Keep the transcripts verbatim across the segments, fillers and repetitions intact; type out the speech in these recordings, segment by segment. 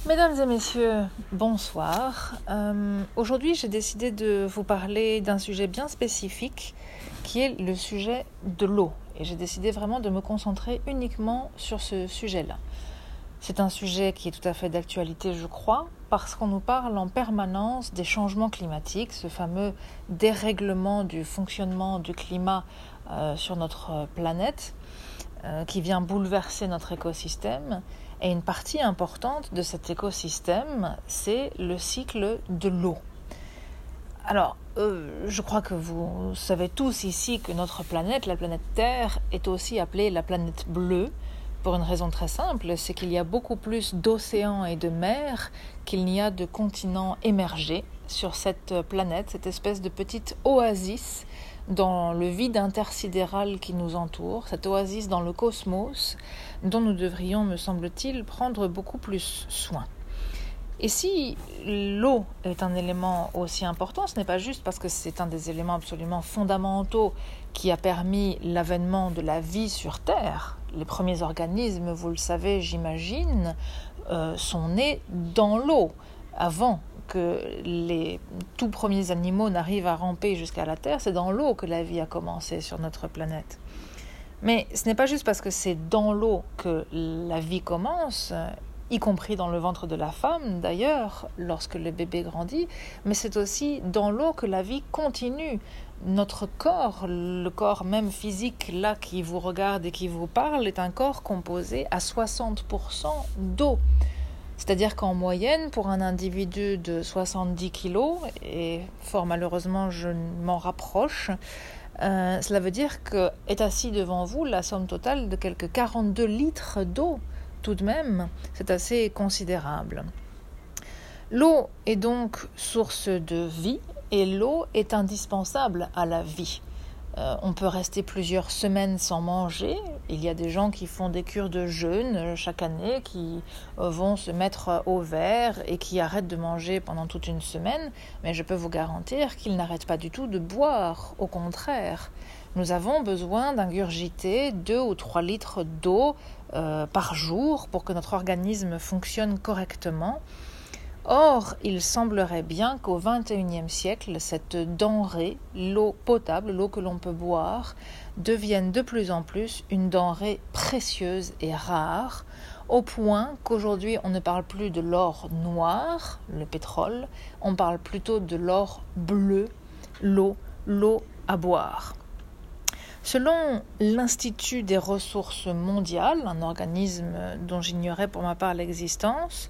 Mesdames et messieurs, bonsoir. Euh, aujourd'hui, j'ai décidé de vous parler d'un sujet bien spécifique qui est le sujet de l'eau. Et j'ai décidé vraiment de me concentrer uniquement sur ce sujet-là. C'est un sujet qui est tout à fait d'actualité, je crois, parce qu'on nous parle en permanence des changements climatiques, ce fameux dérèglement du fonctionnement du climat euh, sur notre planète, euh, qui vient bouleverser notre écosystème. Et une partie importante de cet écosystème, c'est le cycle de l'eau. Alors, euh, je crois que vous savez tous ici que notre planète, la planète Terre, est aussi appelée la planète bleue, pour une raison très simple, c'est qu'il y a beaucoup plus d'océans et de mers qu'il n'y a de continents émergés sur cette planète, cette espèce de petite oasis dans le vide intersidéral qui nous entoure, cette oasis dans le cosmos dont nous devrions, me semble-t-il, prendre beaucoup plus soin. Et si l'eau est un élément aussi important, ce n'est pas juste parce que c'est un des éléments absolument fondamentaux qui a permis l'avènement de la vie sur Terre. Les premiers organismes, vous le savez, j'imagine, euh, sont nés dans l'eau avant que les tout premiers animaux n'arrivent à ramper jusqu'à la Terre. C'est dans l'eau que la vie a commencé sur notre planète. Mais ce n'est pas juste parce que c'est dans l'eau que la vie commence, y compris dans le ventre de la femme d'ailleurs, lorsque le bébé grandit, mais c'est aussi dans l'eau que la vie continue. Notre corps, le corps même physique, là, qui vous regarde et qui vous parle, est un corps composé à soixante pour cent d'eau. C'est-à-dire qu'en moyenne, pour un individu de soixante-dix kilos, et fort malheureusement je m'en rapproche, euh, cela veut dire qu'est assis devant vous la somme totale de quelques quarante-deux litres d'eau. Tout de même, c'est assez considérable. L'eau est donc source de vie et l'eau est indispensable à la vie. Euh, on peut rester plusieurs semaines sans manger. Il y a des gens qui font des cures de jeûne chaque année, qui euh, vont se mettre au vert et qui arrêtent de manger pendant toute une semaine. Mais je peux vous garantir qu'ils n'arrêtent pas du tout de boire. Au contraire, nous avons besoin d'ingurgiter deux ou trois litres d'eau euh, par jour pour que notre organisme fonctionne correctement. Or, il semblerait bien qu'au vingt et unième siècle, cette denrée, l'eau potable, l'eau que l'on peut boire, devienne de plus en plus une denrée précieuse et rare, au point qu'aujourd'hui on ne parle plus de l'or noir, le pétrole, on parle plutôt de l'or bleu, l'eau, l'eau à boire. Selon l'Institut des ressources mondiales, un organisme dont j'ignorais pour ma part l'existence,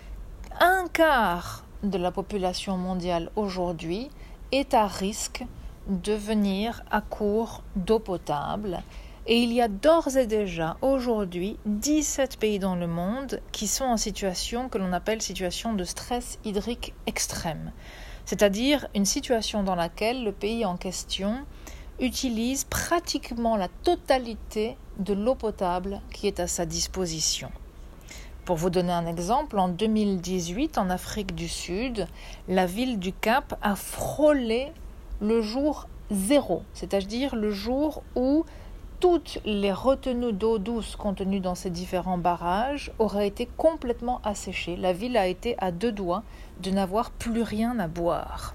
un quart de la population mondiale aujourd'hui est à risque de venir à court d'eau potable. Et il y a d'ores et déjà aujourd'hui dix-sept pays dans le monde qui sont en situation que l'on appelle situation de stress hydrique extrême. C'est-à-dire une situation dans laquelle le pays en question utilise pratiquement la totalité de l'eau potable qui est à sa disposition. Pour vous donner un exemple, en deux mille dix-huit, en Afrique du Sud, la ville du Cap a frôlé le jour zéro, c'est-à-dire le jour où toutes les retenues d'eau douce contenues dans ces différents barrages auraient été complètement asséchées. La ville a été à deux doigts de n'avoir plus rien à boire.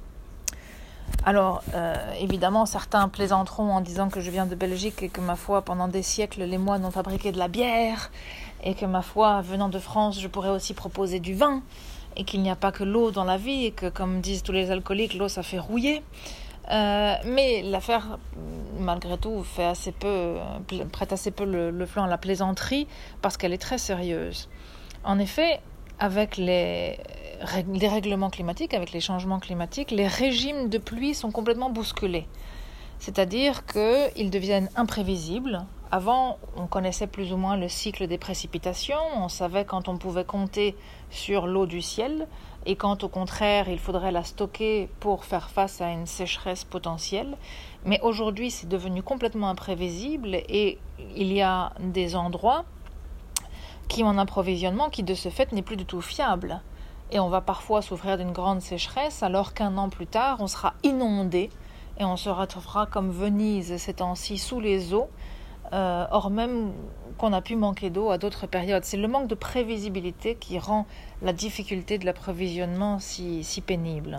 Alors, euh, évidemment, certains plaisanteront en disant que je viens de Belgique et que, ma foi, pendant des siècles, les moines ont fabriqué de la bière et que, ma foi, venant de France, je pourrais aussi proposer du vin et qu'il n'y a pas que l'eau dans la vie et que, comme disent tous les alcooliques, l'eau, ça fait rouiller. Euh, mais l'affaire, malgré tout, fait assez peu, prête assez peu le, le flanc à la plaisanterie parce qu'elle est très sérieuse. En effet, avec les, les règlements climatiques, avec les changements climatiques, les régimes de pluie sont complètement bousculés. C'est-à-dire qu'ils deviennent imprévisibles. Avant, on connaissait plus ou moins le cycle des précipitations, on savait quand on pouvait compter sur l'eau du ciel et quand au contraire il faudrait la stocker pour faire face à une sécheresse potentielle. Mais aujourd'hui, c'est devenu complètement imprévisible et il y a des endroits qui ont un approvisionnement qui de ce fait n'est plus du tout fiable. Et on va parfois souffrir d'une grande sécheresse alors qu'un an plus tard, on sera inondé et on se retrouvera comme Venise ces temps-ci sous les eaux. Euh, or même qu'on a pu manquer d'eau à d'autres périodes. C'est le manque de prévisibilité qui rend la difficulté de l'approvisionnement si, si pénible.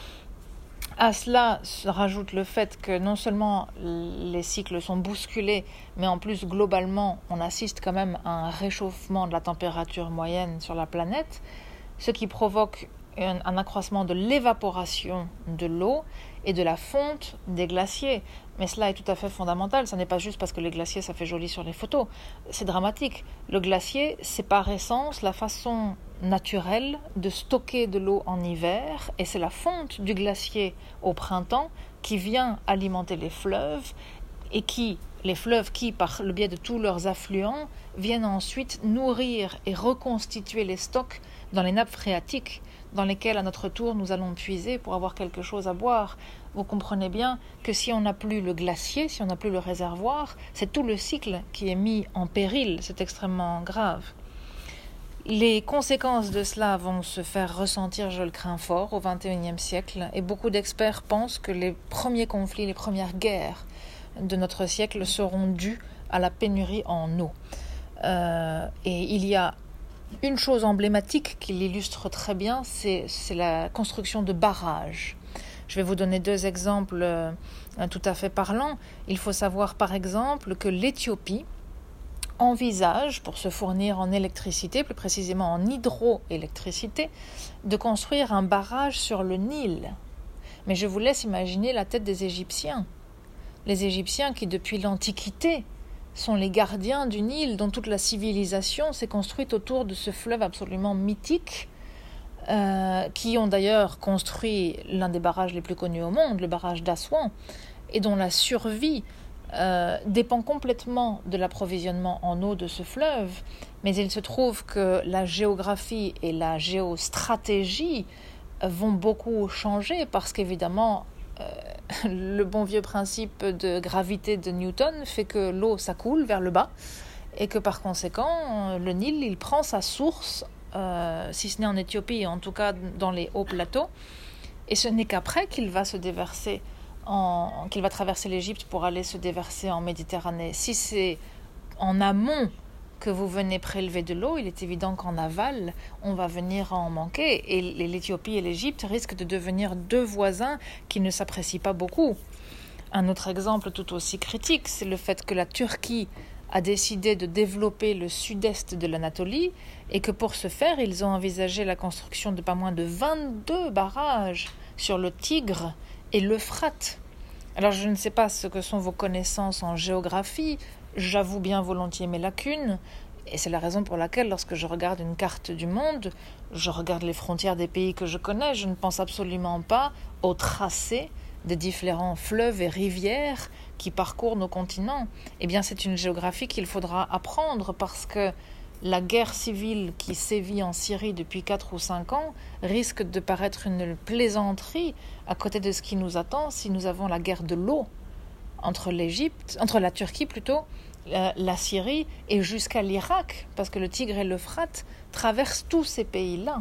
À cela se rajoute le fait que non seulement les cycles sont bousculés, mais en plus globalement on assiste quand même à un réchauffement de la température moyenne sur la planète, ce qui provoque un, un accroissement de l'évaporation de l'eau et de la fonte des glaciers. Mais cela est tout à fait fondamental, ce n'est pas juste parce que les glaciers ça fait joli sur les photos, c'est dramatique. Le glacier, c'est par essence la façon naturelle de stocker de l'eau en hiver, et c'est la fonte du glacier au printemps qui vient alimenter les fleuves, et qui, les fleuves qui, par le biais de tous leurs affluents, viennent ensuite nourrir et reconstituer les stocks dans les nappes phréatiques, dans lesquelles à notre tour nous allons puiser pour avoir quelque chose à boire. Vous comprenez bien que si on n'a plus le glacier, si on n'a plus le réservoir, c'est tout le cycle qui est mis en péril, c'est extrêmement grave. Les conséquences de cela vont se faire ressentir, je le crains fort, au vingt et unième siècle, et beaucoup d'experts pensent que les premiers conflits, les premières guerres de notre siècle seront dues à la pénurie en eau. Euh, et il y a une chose emblématique qui l'illustre très bien, c'est, c'est la construction de barrages. Je vais vous donner deux exemples euh, tout à fait parlants. Il faut savoir par exemple que l'Éthiopie envisage, pour se fournir en électricité, plus précisément en hydroélectricité, de construire un barrage sur le Nil. Mais je vous laisse imaginer la tête des Égyptiens. Les Égyptiens qui, depuis l'Antiquité, sont les gardiens du Nil, dont toute la civilisation s'est construite autour de ce fleuve absolument mythique, euh, qui ont d'ailleurs construit l'un des barrages les plus connus au monde, le barrage d'Assouan, et dont la survie euh, dépend complètement de l'approvisionnement en eau de ce fleuve. Mais il se trouve que la géographie et la géostratégie vont beaucoup changer, parce qu'évidemment, euh, le bon vieux principe de gravité de Newton fait que l'eau, ça coule vers le bas, et que par conséquent, le Nil, il prend sa source, euh, si ce n'est en Éthiopie, en tout cas dans les hauts plateaux, et ce n'est qu'après qu'il va se déverser, en, qu'il va traverser l'Égypte pour aller se déverser en Méditerranée. Si c'est en amont que vous venez prélever de l'eau, il est évident qu'en aval, on va venir en manquer. Et l'Éthiopie et l'Égypte risquent de devenir deux voisins qui ne s'apprécient pas beaucoup. Un autre exemple tout aussi critique, c'est le fait que la Turquie a décidé de développer le sud-est de l'Anatolie, et que pour ce faire, ils ont envisagé la construction de pas moins de vingt-deux barrages sur le Tigre et l'Euphrate. Alors je ne sais pas ce que sont vos connaissances en géographie, j'avoue bien volontiers mes lacunes, et c'est la raison pour laquelle lorsque je regarde une carte du monde, je regarde les frontières des pays que je connais, je ne pense absolument pas au tracé des différents fleuves et rivières qui parcourent nos continents. Eh bien, c'est une géographie qu'il faudra apprendre, parce que la guerre civile qui sévit en Syrie depuis quatre ou cinq ans risque de paraître une plaisanterie à côté de ce qui nous attend si nous avons la guerre de l'eau entre l'Égypte, entre la Turquie plutôt, la, la Syrie et jusqu'à l'Irak, parce que le Tigre et l'Euphrate traversent tous ces pays-là.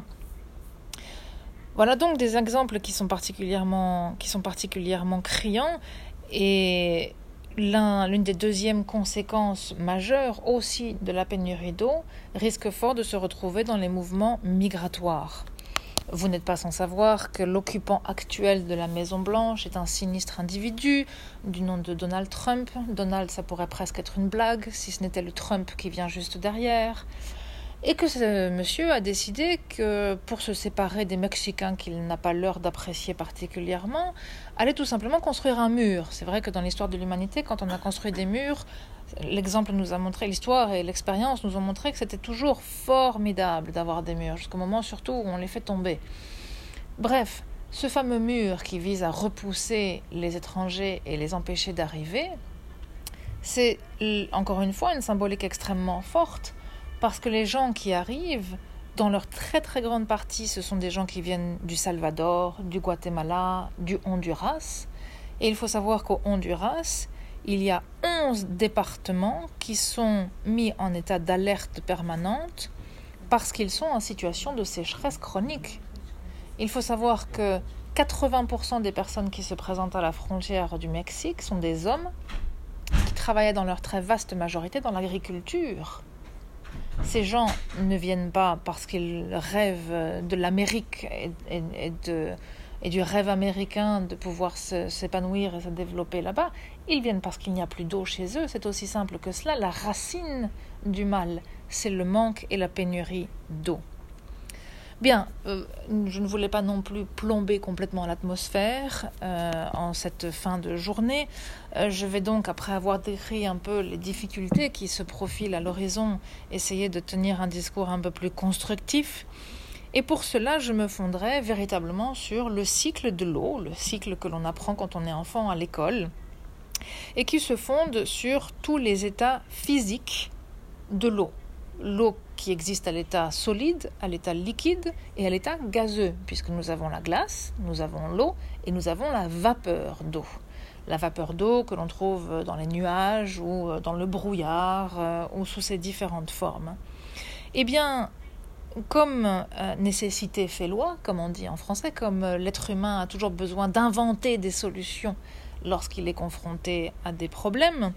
Voilà donc des exemples qui sont particulièrement, qui sont particulièrement criants, et L'un, l'une des deuxièmes conséquences majeures aussi de la pénurie d'eau risque fort de se retrouver dans les mouvements migratoires. Vous n'êtes pas sans savoir que l'occupant actuel de la Maison-Blanche est un sinistre individu du nom de Donald Trump. Donald, ça pourrait presque être une blague, si ce n'était le Trump qui vient juste derrière. Et que ce monsieur a décidé que pour se séparer des Mexicains qu'il n'a pas l'heure d'apprécier particulièrement, allait tout simplement construire un mur. C'est vrai que dans l'histoire de l'humanité, quand on a construit des murs, l'exemple nous a montré, l'histoire et l'expérience nous ont montré que c'était toujours formidable d'avoir des murs, jusqu'au moment surtout où on les fait tomber. Bref, ce fameux mur qui vise à repousser les étrangers et les empêcher d'arriver, c'est encore une fois une symbolique extrêmement forte, parce que les gens qui arrivent, dans leur très très grande partie, ce sont des gens qui viennent du Salvador, du Guatemala, du Honduras. Et il faut savoir qu'au Honduras, il y a onze départements qui sont mis en état d'alerte permanente parce qu'ils sont en situation de sécheresse chronique. Il faut savoir que quatre-vingts pour cent des personnes qui se présentent à la frontière du Mexique sont des hommes qui travaillaient dans leur très vaste majorité dans l'agriculture. Ces gens ne viennent pas parce qu'ils rêvent de l'Amérique et, et, et, de, et du rêve américain de pouvoir se, s'épanouir et se développer là-bas. Ils viennent parce qu'il n'y a plus d'eau chez eux. C'est aussi simple que cela. La racine du mal, c'est le manque et la pénurie d'eau. Bien, euh, je ne voulais pas non plus plomber complètement l'atmosphère euh, en cette fin de journée. Euh, je vais donc, après avoir décrit un peu les difficultés qui se profilent à l'horizon, essayer de tenir un discours un peu plus constructif. Et pour cela, je me fonderai véritablement sur le cycle de l'eau, le cycle que l'on apprend quand on est enfant à l'école, et qui se fonde sur tous les états physiques de l'eau. L'eau qui existe à l'état solide, à l'état liquide et à l'état gazeux, puisque nous avons la glace, nous avons l'eau et nous avons la vapeur d'eau. La vapeur d'eau que l'on trouve dans les nuages ou dans le brouillard euh, ou sous ses différentes formes. Eh bien, comme euh, nécessité fait loi, comme on dit en français, comme euh, l'être humain a toujours besoin d'inventer des solutions lorsqu'il est confronté à des problèmes,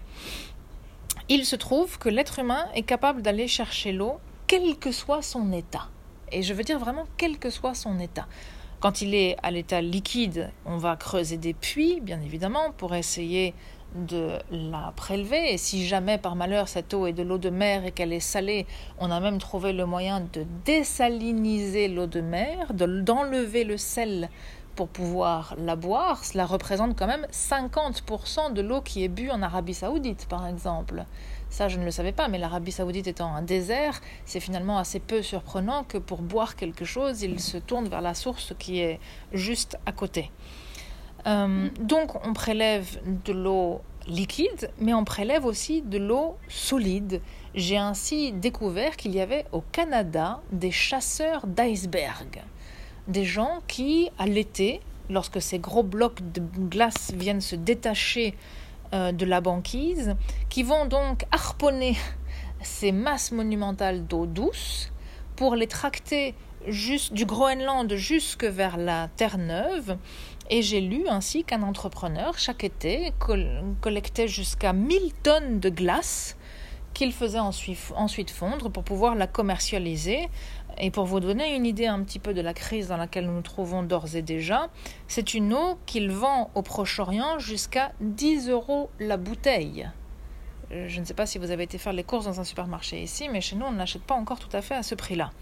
il se trouve que l'être humain est capable d'aller chercher l'eau, quel que soit son état. Et je veux dire vraiment quel que soit son état. Quand il est à l'état liquide, on va creuser des puits, bien évidemment, pour essayer de la prélever. Et si jamais, par malheur, cette eau est de l'eau de mer et qu'elle est salée, on a même trouvé le moyen de désaliniser l'eau de mer, de, d'enlever le sel pour pouvoir la boire. Cela représente quand même cinquante pour cent de l'eau qui est bue en Arabie Saoudite, par exemple. Ça, je ne le savais pas, mais l'Arabie Saoudite étant un désert, c'est finalement assez peu surprenant que pour boire quelque chose, il se tourne vers la source qui est juste à côté. Euh, donc, on prélève de l'eau liquide, mais on prélève aussi de l'eau solide. J'ai ainsi découvert qu'il y avait au Canada des chasseurs d'icebergs. Des gens qui, à l'été, lorsque ces gros blocs de glace viennent se détacher euh, de la banquise, qui vont donc harponner ces masses monumentales d'eau douce pour les tracter juste, du Groenland jusque vers la Terre-Neuve. Et j'ai lu ainsi qu'un entrepreneur, chaque été, col- collectait jusqu'à mille tonnes de glace qu'il faisait ensuite fondre pour pouvoir la commercialiser. Et pour vous donner une idée un petit peu de la crise dans laquelle nous nous trouvons d'ores et déjà, c'est une eau qu'il vend au Proche-Orient jusqu'à dix euros la bouteille. Je ne sais pas si vous avez été faire les courses dans un supermarché ici, mais chez nous, on ne l'achète pas encore tout à fait à ce prix-là.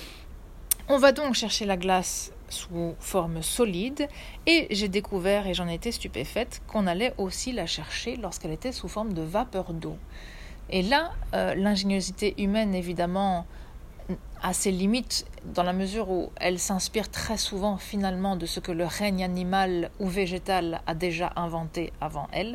On va donc chercher la glace sous forme solide et j'ai découvert, et j'en ai été stupéfaite, qu'on allait aussi la chercher lorsqu'elle était sous forme de vapeur d'eau. Et là, euh, l'ingéniosité humaine, évidemment, a ses limites dans la mesure où elle s'inspire très souvent finalement de ce que le règne animal ou végétal a déjà inventé avant elle.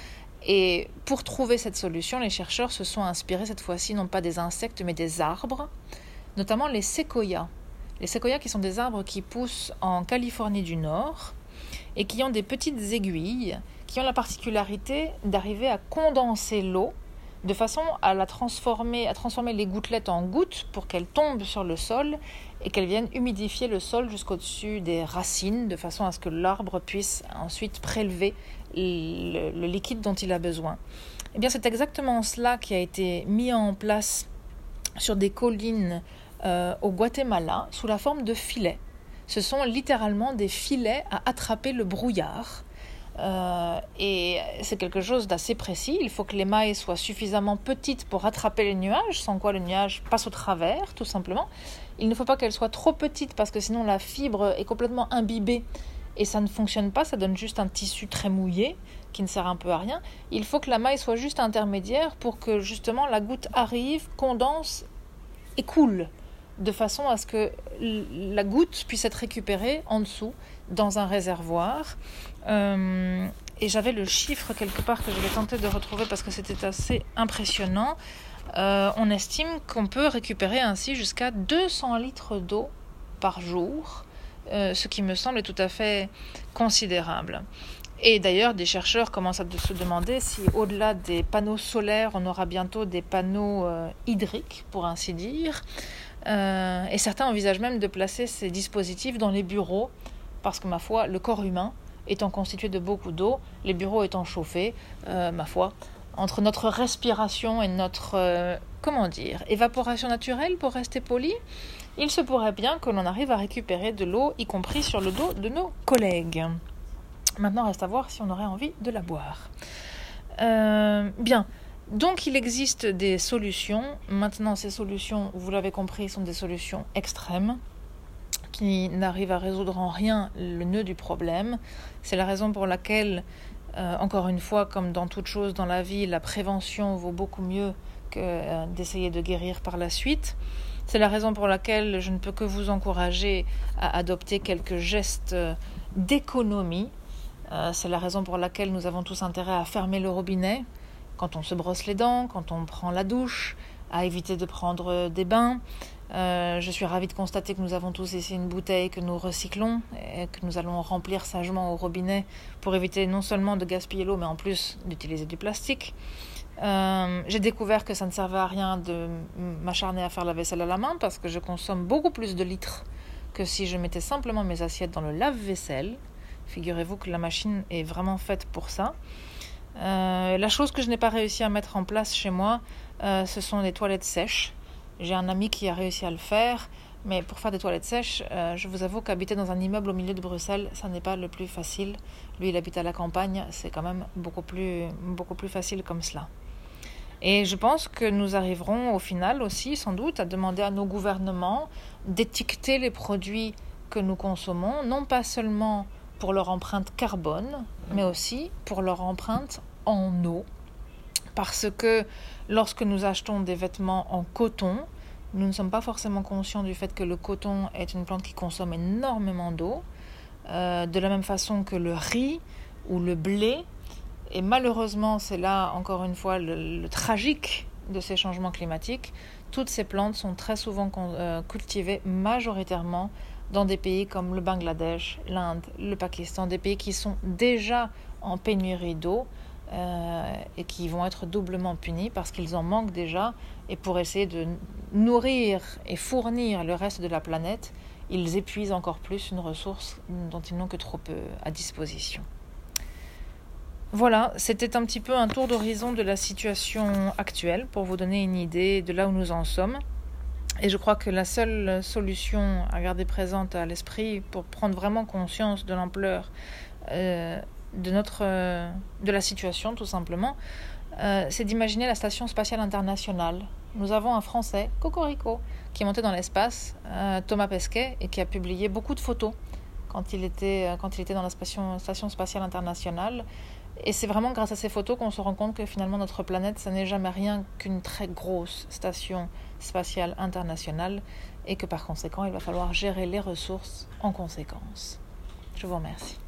Et pour trouver cette solution, les chercheurs se sont inspirés cette fois-ci non pas des insectes mais des arbres, notamment les séquoias. Les séquoias qui sont des arbres qui poussent en Californie du Nord et qui ont des petites aiguilles qui ont la particularité d'arriver à condenser l'eau de façon à la transformer, à transformer les gouttelettes en gouttes pour qu'elles tombent sur le sol et qu'elles viennent humidifier le sol jusqu'au-dessus des racines, de façon à ce que l'arbre puisse ensuite prélever le, le liquide dont il a besoin. Eh bien, c'est exactement cela qui a été mis en place sur des collines euh, au Guatemala sous la forme de filets. Ce sont littéralement des filets à attraper le brouillard. Euh, et c'est quelque chose d'assez précis. Il faut que l'émail soit suffisamment petite pour attraper les nuages, sans quoi le nuage passe au travers, tout simplement. Il ne faut pas qu'elle soit trop petite parce que sinon la fibre est complètement imbibée et ça ne fonctionne pas, ça donne juste un tissu très mouillé qui ne sert un peu à rien. Il faut que la maille soit juste intermédiaire pour que justement la goutte arrive, condense et coule, de façon à ce que la goutte puisse être récupérée en dessous dans un réservoir. Euh, et j'avais le chiffre quelque part que je vais tenter de retrouver parce que c'était assez impressionnant. Euh, on estime qu'on peut récupérer ainsi jusqu'à deux cents litres d'eau par jour, euh, ce qui me semble tout à fait considérable. Et d'ailleurs, des chercheurs commencent à se demander si, au-delà des panneaux solaires, on aura bientôt des panneaux euh, hydriques, pour ainsi dire. Euh, et certains envisagent même de placer ces dispositifs dans les bureaux, parce que, ma foi, le corps humain étant constitué de beaucoup d'eau, les bureaux étant chauffés, euh, ma foi, entre notre respiration et notre, euh, comment dire, évaporation naturelle, pour rester poli, il se pourrait bien que l'on arrive à récupérer de l'eau, y compris sur le dos de nos collègues. Maintenant, reste à voir si on aurait envie de la boire. Euh, bien, donc il existe des solutions. Maintenant, ces solutions, vous l'avez compris, sont des solutions extrêmes, qui n'arrivent à résoudre en rien le nœud du problème. C'est la raison pour laquelle, euh, encore une fois, comme dans toute chose dans la vie, la prévention vaut beaucoup mieux que euh, d'essayer de guérir par la suite. C'est la raison pour laquelle je ne peux que vous encourager à adopter quelques gestes d'économie. Euh, c'est la raison pour laquelle nous avons tous intérêt à fermer le robinet quand on se brosse les dents, quand on prend la douche, à éviter de prendre des bains. Euh, je suis ravie de constater que nous avons tous ici une bouteille que nous recyclons et que nous allons remplir sagement au robinet pour éviter non seulement de gaspiller l'eau, mais en plus d'utiliser du plastique. Euh, j'ai découvert que ça ne servait à rien de m'acharner à faire la vaisselle à la main parce que je consomme beaucoup plus de litres que si je mettais simplement mes assiettes dans le lave-vaisselle. Figurez-vous que la machine est vraiment faite pour ça. Euh, la chose que je n'ai pas réussi à mettre en place chez moi, euh, ce sont les toilettes sèches. J'ai un ami qui a réussi à le faire, mais pour faire des toilettes sèches, euh, je vous avoue qu'habiter dans un immeuble au milieu de Bruxelles, ça n'est pas le plus facile. Lui, il habite à la campagne, c'est quand même beaucoup plus, beaucoup plus facile comme cela. Et je pense que nous arriverons au final aussi, sans doute, à demander à nos gouvernements d'étiqueter les produits que nous consommons, non pas seulement pour leur empreinte carbone, mais aussi pour leur empreinte en eau. Parce que lorsque nous achetons des vêtements en coton, nous ne sommes pas forcément conscients du fait que le coton est une plante qui consomme énormément d'eau, euh, de la même façon que le riz ou le blé. Et malheureusement, c'est là, encore une fois, le, le tragique de ces changements climatiques. Toutes ces plantes sont très souvent euh, cultivées majoritairement dans des pays comme le Bangladesh, l'Inde, le Pakistan, des pays qui sont déjà en pénurie d'eau euh, et qui vont être doublement punis parce qu'ils en manquent déjà. Et pour essayer de nourrir et fournir le reste de la planète, ils épuisent encore plus une ressource dont ils n'ont que trop peu à disposition. Voilà, c'était un petit peu un tour d'horizon de la situation actuelle pour vous donner une idée de là où nous en sommes. Et je crois que la seule solution à garder présente à l'esprit pour prendre vraiment conscience de l'ampleur euh, de, notre, euh, de la situation, tout simplement, euh, c'est d'imaginer la Station spatiale internationale. Nous avons un Français, Cocorico, qui est monté dans l'espace, euh, Thomas Pesquet, et qui a publié beaucoup de photos quand il était, quand il était dans la station, Station spatiale internationale. Et c'est vraiment grâce à ces photos qu'on se rend compte que finalement notre planète, ça n'est jamais rien qu'une très grosse station spatiale internationale et que par conséquent, il va falloir gérer les ressources en conséquence. Je vous remercie.